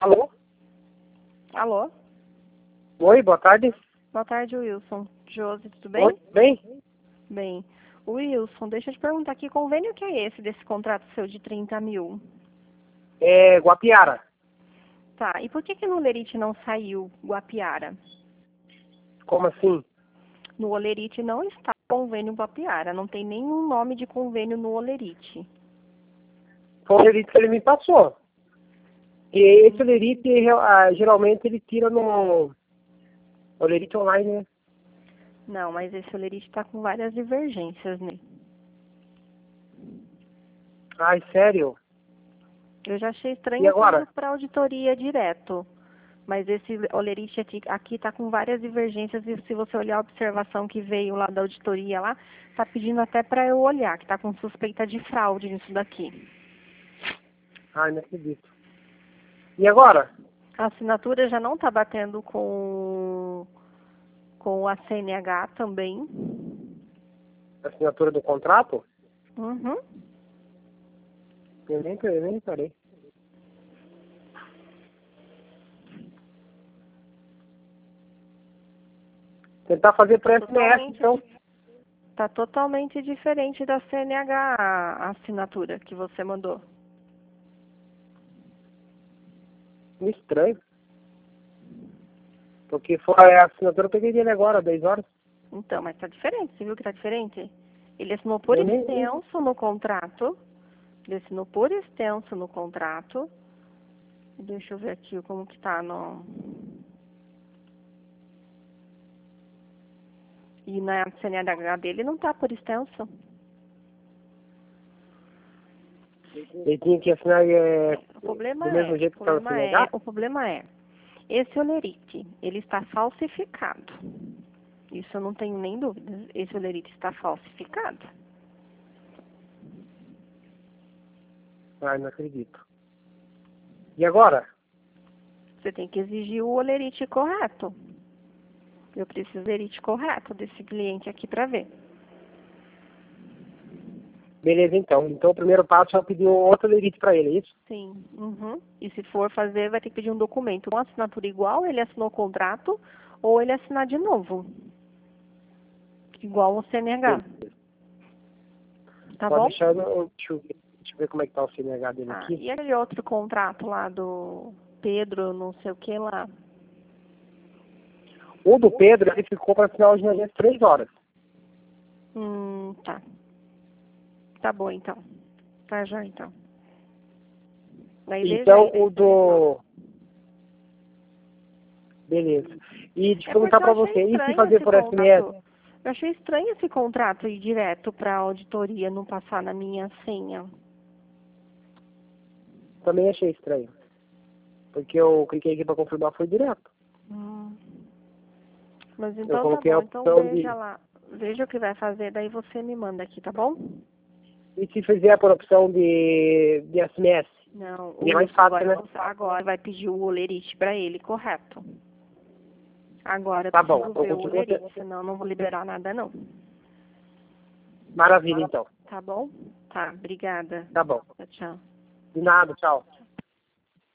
Alô? Alô? Oi, boa tarde. Boa tarde, Wilson. Josi, tudo bem? Oi, bem? Bem. Wilson, deixa eu te perguntar, que convênio que é esse desse contrato seu de 30 mil? É Guapiara. Tá, e por que que no Olerite não saiu Guapiara? Como assim? No Olerite não está convênio Guapiara, não tem nenhum nome de convênio no Olerite. Foi o lerite que ele me passou. E esse lerite, geralmente, ele tira no lerite online, né? Não, mas esse Olerite está com várias divergências, né? Ai, sério? Eu já achei E estranho ter agora? ido para auditoria direto. Mas esse Olerite aqui está com várias divergências e se você olhar a observação que veio lá da auditoria lá, está pedindo até para eu olhar, que está com suspeita de fraude nisso daqui. Ai, não acredito. E agora? A assinatura já não está batendo com a CNH também. A assinatura do contrato? Uhum. Eu nem parei. Tentar fazer por SMS, então. Tá totalmente diferente da CNH a assinatura que você mandou. Estranho. Porque foi a assinatura eu peguei dele agora, 10 horas. Então, mas tá diferente, você viu que tá diferente? Ele assinou por Eu nem... extenso no contrato. Ele assinou por extenso no contrato. Deixa eu ver aqui como que tá no... E na CNH dele não tá por extenso. Ele tinha que assinar O problema do mesmo jeito que estava o problema é, esse Olerite, ele está falsificado. Isso eu não tenho nem dúvida. Esse Olerite está falsificado. Ai, não acredito. E agora? Você tem que exigir o Olerite correto. Eu preciso do Olerite correto desse cliente aqui para ver. Beleza, então. Então, o primeiro passo é eu pedir outro lerite para ele, é isso? Sim. Uhum. E se for fazer, vai ter que pedir um documento. Uma assinatura igual, ele assinou o contrato, ou ele assinar de novo. Igual o CNH. Beleza. Tá Pode bom? deixar, deixa eu ver como é que tá o CNH dele Tá. aqui. E aquele outro contrato lá do Pedro, não sei o que lá. O do Pedro, ele ficou para assinar hoje às 3 horas. Tá. Tá bom, então. Tá já, então. Daí Então, veja aí, o do... Beleza. E deixa eu porque perguntar eu para achei você, e se estranho fazer esse por SMS? contrato. Eu achei estranho esse contrato ir direto para a auditoria, não passar na minha senha. Também achei estranho. Porque eu cliquei aqui para confirmar, foi direto. Mas Eu então tá coloquei a bom, então opção veja de... lá. Veja o que vai fazer, daí você me manda aqui, tá bom? E se fizer por opção de SMS? Não, E é mais Wilson fácil, né? agora vai pedir o Olerite para ele, correto. Agora eu Tá bom. preciso Então, ver o continua... Olerite, senão eu não vou liberar nada não. Maravilha, então. Tá bom? Tá, obrigada. Tá bom. Tchau, tchau. De nada, tchau.